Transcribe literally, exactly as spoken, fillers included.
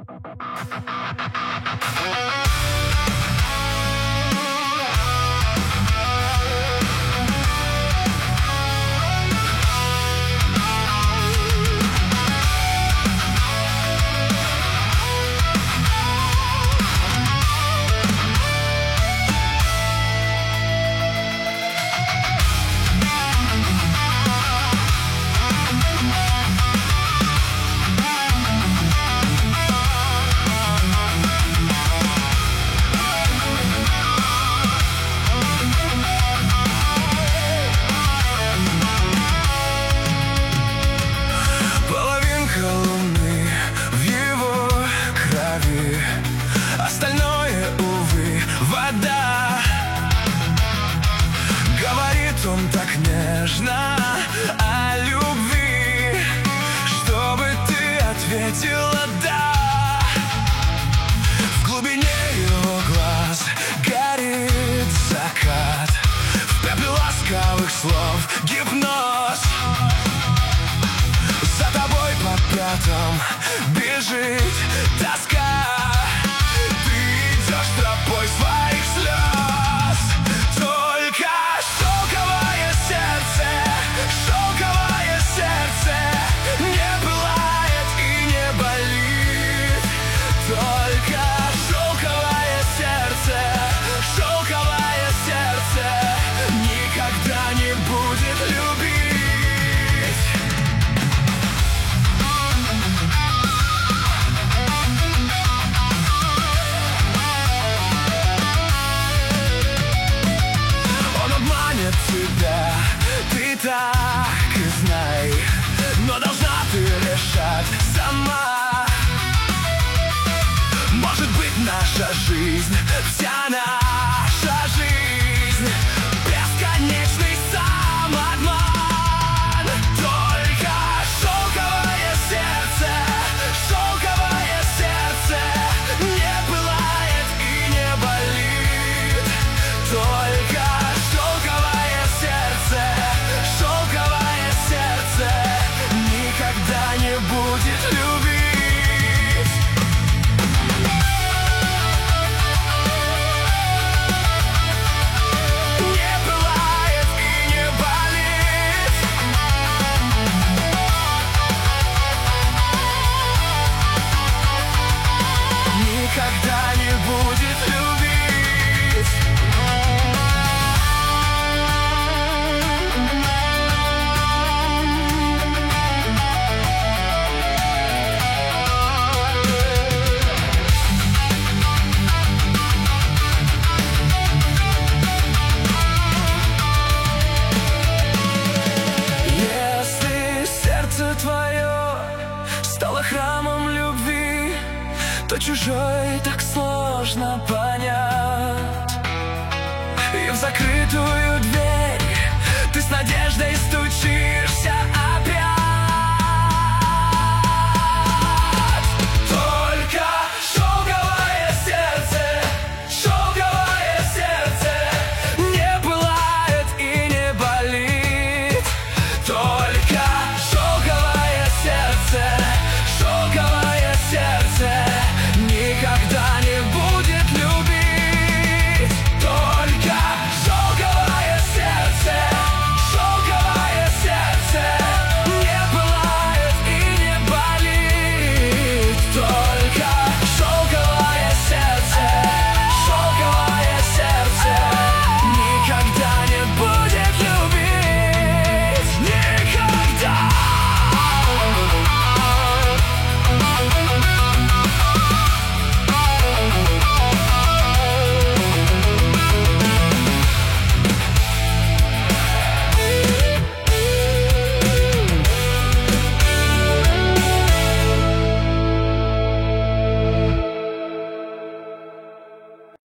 Остальное, увы, вода. Говорит он так нежно о любви, чтобы ты ответила «да». В глубине его глаз горит закат, в пепле ласковых слов гипноз. За тобой по пятам бежит тоска. Тропой своих слез. Только шелковое сердце, шелковое сердце не пылает и не болит. Только шелковое сердце, шелковое сердце никогда не будет любить. Тебя, ты так и знай, но должна ты решать сама. Может быть, наша жизнь, вся наша жизнь бесконечный самообман. Только шелковое сердце, шелковое сердце не пылает и не болит. Только шелковое сердце никогда не будет любить. Не пылает и не болит. Никогда не будет любить. Твое стало храмом любви, то чужой так сложно понять. И в закрытую дверь ты с надеждой стучишься.